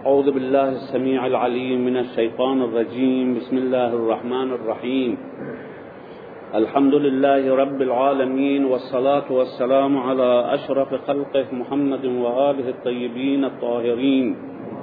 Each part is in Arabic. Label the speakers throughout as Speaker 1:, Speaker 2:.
Speaker 1: أعوذ بالله السميع العليم من الشيطان الرجيم. بسم الله الرحمن الرحيم. الحمد لله رب العالمين، والصلاة والسلام على أشرف خلقه محمد وآله الطيبين الطاهرين،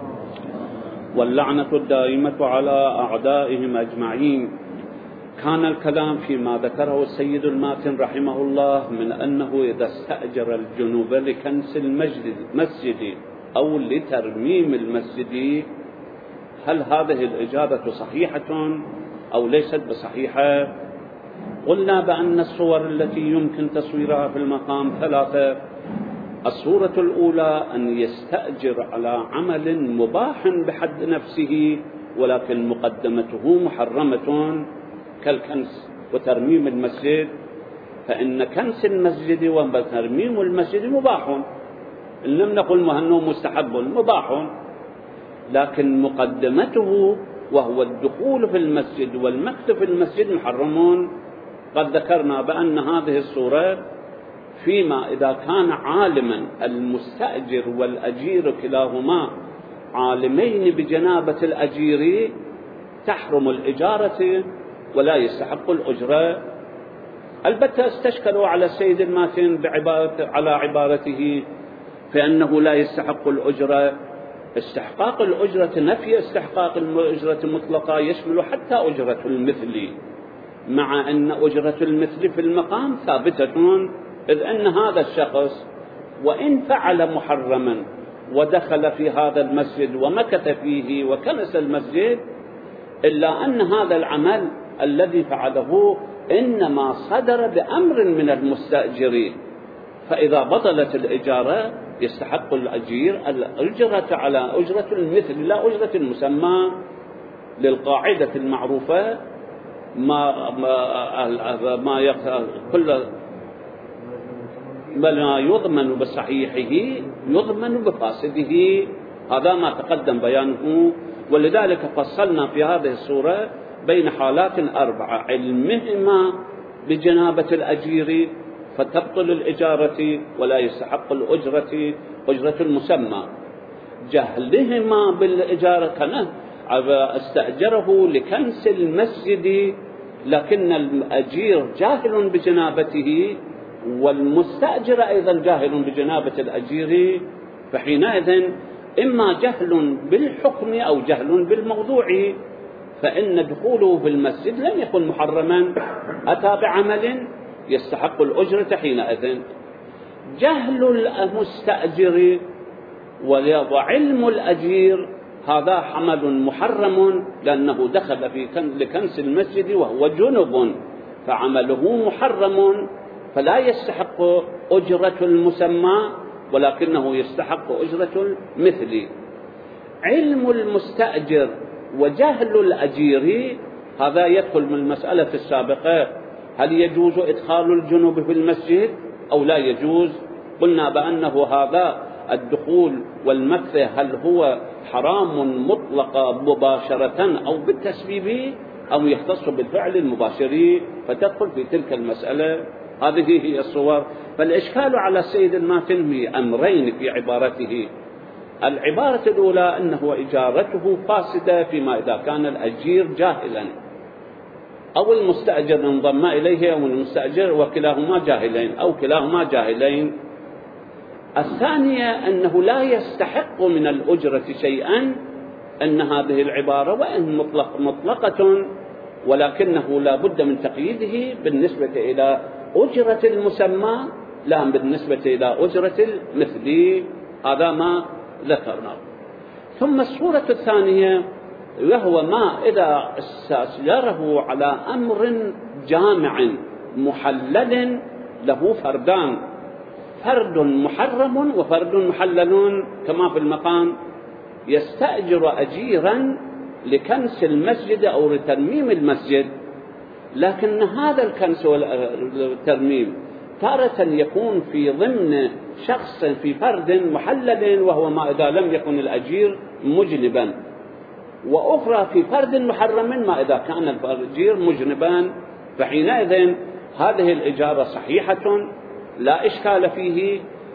Speaker 1: واللعنة الدائمة على أعدائهم أجمعين. كان الكلام فيما ذكره السيد الماتن رحمه الله من أنه إذا استأجر الجنوب لكنس المسجد أو لترميم المسجد، هل هذه الإجابة صحيحة أو ليست بصحيحة؟ قلنا بأن الصور التي يمكن تصويرها في المقام ثلاثة. الصورة الأولى أن يستأجر على عمل مباح بحد نفسه، ولكن مقدمته محرمة كالكنس وترميم المسجد، فإن كنس المسجد وترميم المسجد مباح، إن لم نقل مهنه مستحب، مباح، لكن مقدمته وهو الدخول في المسجد والمكث في المسجد محرم. قد ذكرنا بأن هذه الصورة فيما إذا كان عالما المستأجر والأجير كلاهما عالمين بجنابة الأجير تحرم الإجارة ولا يستحق الأجرة. البتة استشكلوا على السيد الماتن على عبارته فإنه لا يستحق الأجرة. استحقاق الأجرة، نفي استحقاق الأجرة مطلقة يشمل حتى أجرة المثل، مع أن أجرة المثل في المقام ثابتة، إذ أن هذا الشخص وإن فعل محرما ودخل في هذا المسجد ومكث فيه وكنس المسجد، إلا أن هذا العمل الذي فعله إنما صدر بأمر من المستأجرين، فإذا بطلت الإجارة يستحق الأجير الأجرة على أجرة المثل لا أجرة المسمى، للقاعدة المعروفة ما يضمن بصحيحه يضمن بفاسده. هذا ما تقدم بيانه، ولذلك فصلنا في هذه الصورة بين حالات أربعة: علمهما بجنابة الأجير فتبطل الإجارة ولا يستحق الأجرة أجرة المسمى، جهلهما بالإجارة كان استأجره لكنس المسجد لكن الأجير جاهل بجنابته والمستأجر أيضا جاهل بجنابة الأجير، فحينئذ إما جهل بالحكم أو جهل بالموضوع، فإن دخوله في المسجد لم يكن محرما، أتى بعمل يستحق الأجرة حينئذ. جهل المستأجر وعلم الأجير هذا حمل محرم، لأنه دخل في لكنس المسجد وهو جنب، فعمله محرم فلا يستحق أجرة المسمى ولكنه يستحق أجرة المثل. علم المستأجر وجهل الأجير هذا يدخل من المسألة السابقة: هل يجوز إدخال الجنوب في المسجد أو لا يجوز؟ قلنا بأنه هذا الدخول والمكث هل هو حرام مطلقا مباشرة أو بالتسبيب أو يختص بالفعل المباشر، فتدخل في تلك المسألة. هذه هي الصور. فالإشكال على السيد الماتن هي أمرين في عبارته: العبارة الأولى أنه إجارته فاسدة فيما إذا كان الأجير جاهلا أو المستأجر انضم إليه أو المستأجر وكلاهما جاهلين أو كلاهما جاهلين. الثانية أنه لا يستحق من الأجرة شيئا، أن هذه العبارة وإن مطلقة ولكنه لا بد من تقييده بالنسبة إلى أجرة المسمى لا بالنسبة إلى أجرة المثل. هذا ما ذكرنا. ثم الصورة الثانية وهو ما إذا استأجره على أمر جامع محلل له فردان: فرد محرم وفرد محلل، كما في المقام يستأجر أجيرا لكنس المسجد أو لترميم المسجد، لكن هذا الكنس والترميم تارة يكون في ضمن شخص في فرد محلل وهو ما إذا لم يكن الأجير مجنبا، وأخرى في فرد محرم ما إذا كان الأجير مجنبا، فحينئذ هذه الإجارة صحيحة لا إشكال فيه،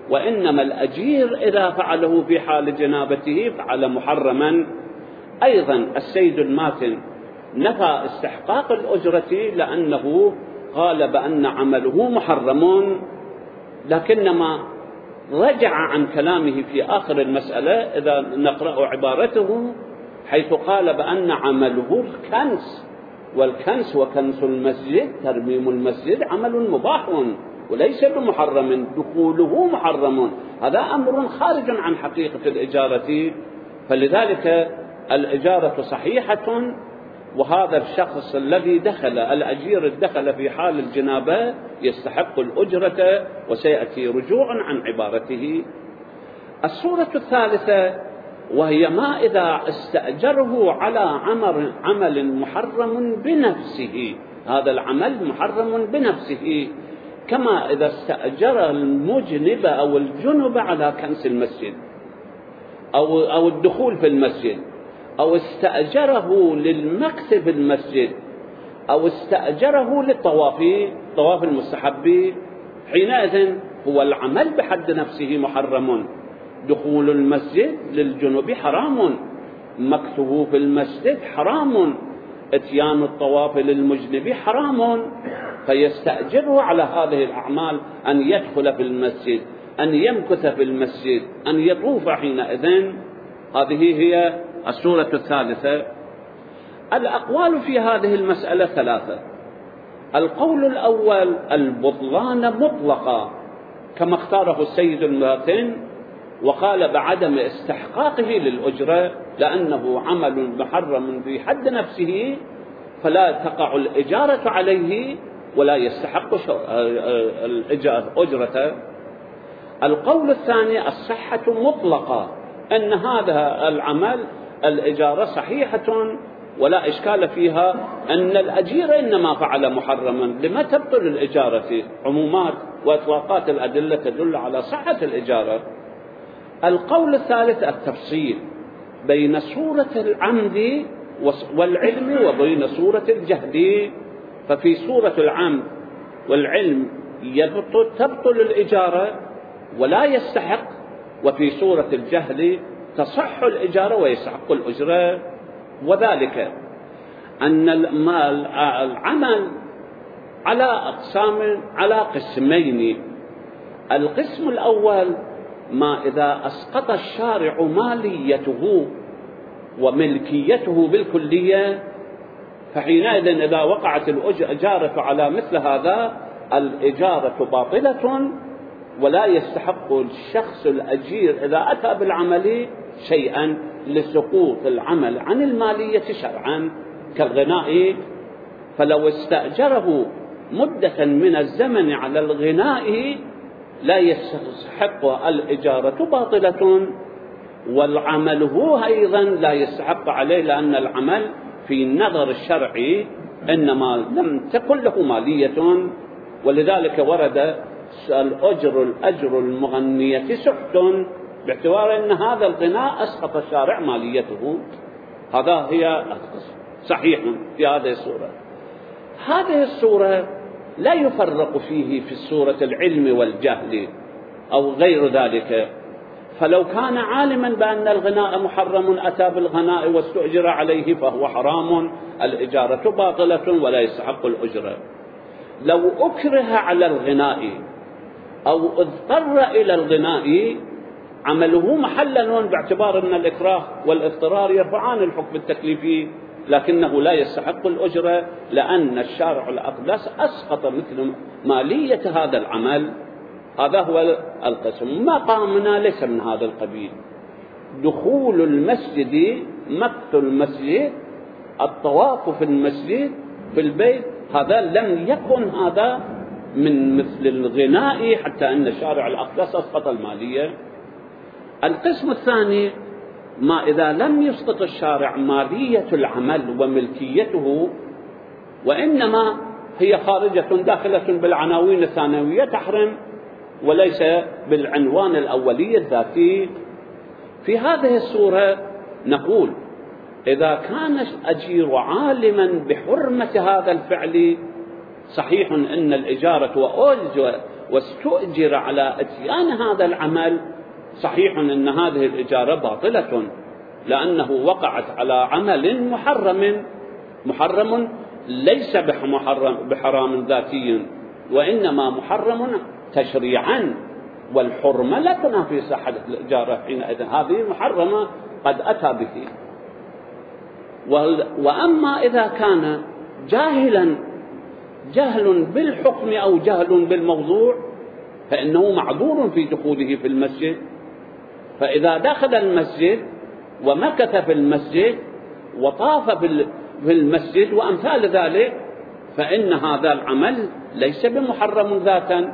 Speaker 1: وإنما الأجير إذا فعله في حال جنابته فعل محرما. أيضا السيد الماتن نفى استحقاق الأجرة لأنه قال بأن عمله محرم، لكنما رجع عن كلامه في آخر المسألة إذا نقرأ عبارته، حيث قال بأن عمله الكنس، والكنس وكنس المسجد ترميم المسجد عمل مباح وليس بمحرم، دخوله محرم. هذا أمر خارج عن حقيقة الإجارة، فلذلك الإجارة صحيحة، وهذا الشخص الذي دخل الأجير دخل في حال الجنابة يستحق الأجرة، وسيأتي رجوع عن عبارته. الصورة الثالثة وهي ما إذا استأجره على عمل محرم بنفسه، هذا العمل محرم بنفسه، كما إذا استأجر المجنب أو الجنب على كنس المسجد أو الدخول في المسجد، أو استأجره للمكث في المسجد، أو استأجره للطواف المستحب، حينئذ هو العمل بحد نفسه محرم. دخول المسجد للجنوب حرام، مكثه في المسجد حرام، اتيان الطواف للمجنب حرام، فيستأجره على هذه الأعمال، أن يدخل في المسجد، أن يمكث في المسجد، أن يطوف حينئذ. هذه هي الصورة الثالثة. الأقوال في هذه المسألة ثلاثة. القول الأول البطلان مطلقا كما اختاره السيد الماتن، وقال بعدم استحقاقه للأجرة لأنه عمل محرم في حد نفسه، فلا تقع الإجارة عليه ولا يستحق أجرته. القول الثاني الصحة مطلقة، أن هذا العمل الإجارة صحيحة ولا إشكال فيها، أن الأجير إنما فعل محرما، لما تبطل الإجارة؟ عمومات وإطلاقات الأدلة تدل على صحة الإجارة. القول الثالث التفصيل بين صورة العمد والعلم وبين صورة الجهل، ففي صورة العمد والعلم تبطل الإجارة ولا يستحق، وفي صورة الجهل تصح الإجارة ويستحق الأجرة. وذلك أن العمل على قسمين. القسم الأول ما إذا أسقط الشارع ماليته وملكيته بالكلية، فحينئذ إذا وقعت الإجارة على مثل هذا الإجارة باطلة، ولا يستحق الشخص الأجير إذا أتى بالعمل شيئا لسقوط العمل عن المالية شرعا كالغناء. فلو استأجره مدة من الزمن على الغناء لا يستحق الإجارة باطلة، والعمل هو أيضا لا يستحق عليه، لأن العمل في النظر الشرعي إنما لم تكن له مالية، ولذلك ورد الأجر المغنية سحت، باعتبار أن هذا الغناء أسقط الشارع ماليته. هذا هي صحيح في هذه الصورة. هذه الصورة لا يفرق فيه في الصورة العلم والجهل أو غير ذلك، فلو كان عالما بأن الغناء محرم أتى بالغناء واستؤجر عليه فهو حرام، الإجارة باطلة ولا يستحق الأجرة. لو أكره على الغناء أو اضطر إلى الغناء عمله محلل، باعتبار أن الإكراه والاضطرار يرفعان الحكم التكليفي، لكنه لا يستحق الأجرة لأن الشارع الأقدس أسقط مثل مالية هذا العمل. هذا هو القسم. مقامنا ليس من هذا القبيل. دخول المسجد، مكث المسجد، الطواف في المسجد في البيت، هذا لم يكن هذا من مثل الغناء، حتى أن الشارع الأقدس أسقط المالية. القسم الثاني ما إذا لم يسقط الشارع مالية العمل وملكيته، وإنما هي خارجة داخلة بالعناوين الثانوية تحرم، وليس بالعنوان الأولي الذاتي. في هذه الصورة نقول إذا كان الأجير عالما بحرمة هذا الفعل، صحيح أن الإجارة واستؤجر على إتيان هذا العمل، صحيح أن هذه الإجارة باطلة، لأنه وقعت على عمل محرم ليس بحرام ذاتي، وإنما محرم تشريعا، والحرمة لا تنافي صحة الإجارة حينئذ، هذه محرمة قد أتى به. وأما إذا كان جهل بالحكم أو جهل بالموضوع فإنه معذور في دخوله في المسجد، فإذا دخل المسجد ومكث في المسجد وطاف في المسجد وأمثال ذلك فإن هذا العمل ليس بمحرم ذاتا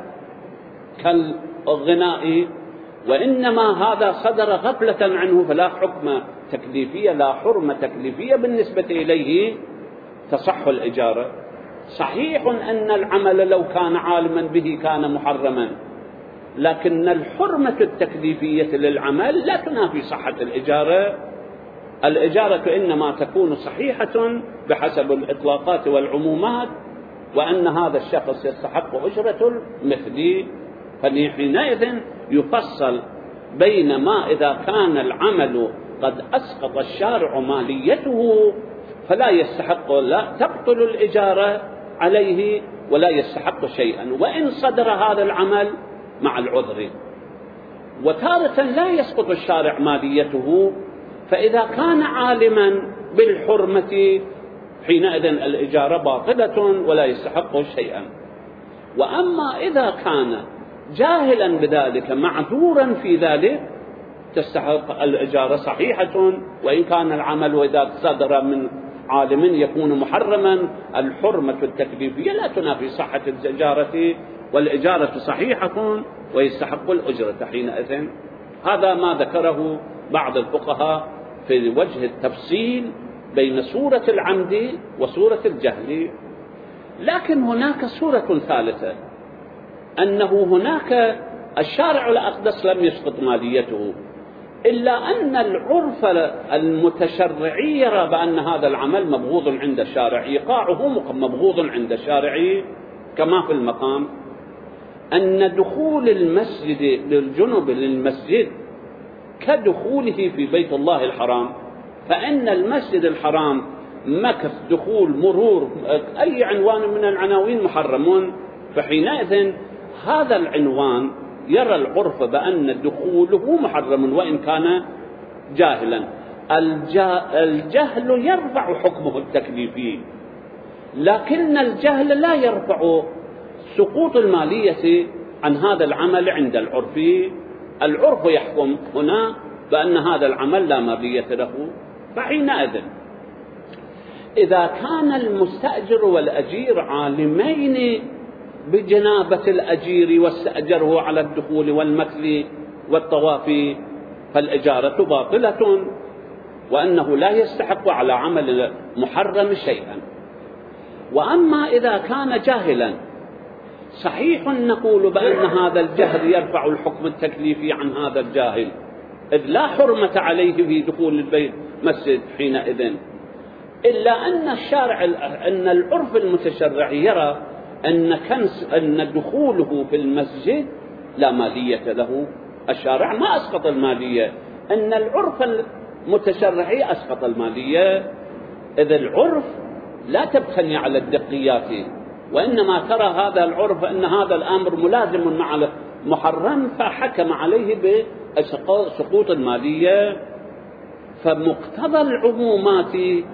Speaker 1: كالغناء، وإنما هذا صدر غفلة عنه، فلا حكم تكليفية، لا حرمة تكليفية بالنسبة إليه، تصح الإجارة. صحيح أن العمل لو كان عالما به كان محرما، لكن الحرمة التكليفية للعمل لا تنافي صحة الإجارة. الإجارة إنما تكون صحيحة بحسب الإطلاقات والعمومات، وأن هذا الشخص يستحق أجرة المثل، فحينئذ يفصل بين ما إذا كان العمل قد أسقط الشارع ماليته فلا يستحق، لا تبطل الإجارة عليه ولا يستحق شيئا، وإن صدر هذا العمل مع العذر. وتارة لا يسقط الشارع ماليته، فإذا كان عالما بالحرمة حينئذ الإجارة باطلة ولا يستحق شيئا. وأما إذا كان جاهلا بذلك معذورا في ذلك تستحق الإجارة صحيحة، وإن كان العمل وإذا صدر من عالم يكون محرما، الحرمة التكليفية لا تنافي صحة الإجارة، والإجارة صحيحة ويستحق الأجرة حينئذ. هذا ما ذكره بعض الفقهاء في وجه التفصيل بين صورة العمد وصورة الجهل. لكن هناك صورة ثالثة، أنه هناك الشارع الأقدس لم يسقط ماليته، إلا أن العرف المتشرعي يرى بأن هذا العمل مبغوض عند الشارع، إيقاعه مبغوض عند الشارع، كما في المقام أن دخول المسجد للجنب للمسجد كدخوله في بيت الله الحرام، فإن المسجد الحرام مكث، دخول، مرور، أي عنوان من العناوين محرمون، فحينئذ هذا العنوان يرى العرف بأن دخوله محرم وإن كان جاهلا. الجهل يرفع حكمه التكليفي، لكن الجهل لا يرفع سقوط المالية عن هذا العمل عند العرف. العرف يحكم هنا بأن هذا العمل لا مالية له، فحينئذ إذا كان المستأجر والأجير عالمين بجنابة الأجير واستأجره على الدخول والمكث والطواف فالإجارة باطلة، وأنه لا يستحق على عمل محرم شيئا. وأما إذا كان جاهلا، صحيح نقول بأن هذا الجهل يرفع الحكم التكليفي عن هذا الجاهل، إذ لا حرمة عليه في دخول البيت مسجد حينئذ، إلا أن أن العرف المتشرعي يرى أن دخوله في المسجد لا مالية له. الشارع ما أسقط المالية، أن العرف المتشرعي أسقط المالية، إذ العرف لا تبتني على الدقيات، وإنما ترى هذا العرف أن هذا الأمر ملازم مع محرم فحكم عليه بسقوط المالية. فمقتضى العمومات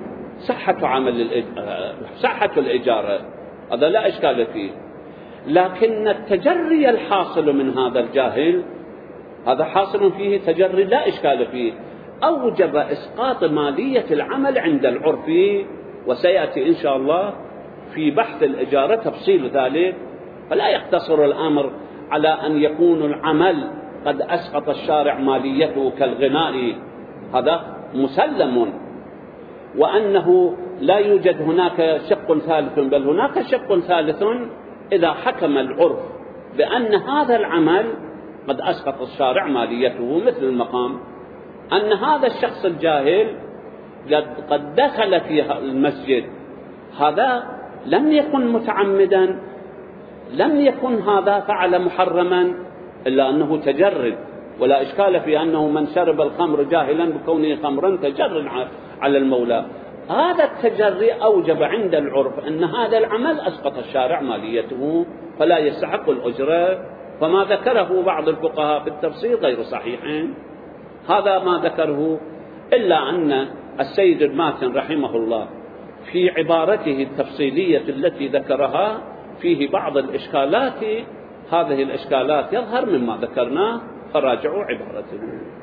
Speaker 1: صحة الإجارة، هذا لا إشكال فيه، لكن التجري الحاصل من هذا الجاهل هذا حاصل فيه تجري لا إشكال فيه، أوجب إسقاط مالية العمل عند العرف، وسيأتي إن شاء الله في بحث الإجارة تفصيل ذلك. فلا يقتصر الأمر على أن يكون العمل قد أسقط الشارع ماليته كالغناء، هذا مسلم، وأنه لا يوجد هناك شق ثالث، بل هناك شق ثالث إذا حكم العرف بأن هذا العمل قد أسقط الشارع ماليته، مثل المقام أن هذا الشخص الجاهل قد دخل في المسجد، هذا لم يكن متعمدا، لم يكن هذا فعل محرما إلا أنه تجرد، ولا إشكال في أنه من شرب الخمر جاهلا بكونه خمرا تجرد على المولى. هذا التجري أوجب عند العرف أن هذا العمل أسقط الشارع ماليته فلا يستحق الأجرة، فما ذكره بعض الفقهاء في التفسير غير صحيح، هذا ما ذكره. إلا أن السيد الماتن رحمه الله في عبارته التفصيلية التي ذكرها فيه بعض الإشكالات، هذه الإشكالات يظهر مما ذكرناه، فراجعوا عبارته.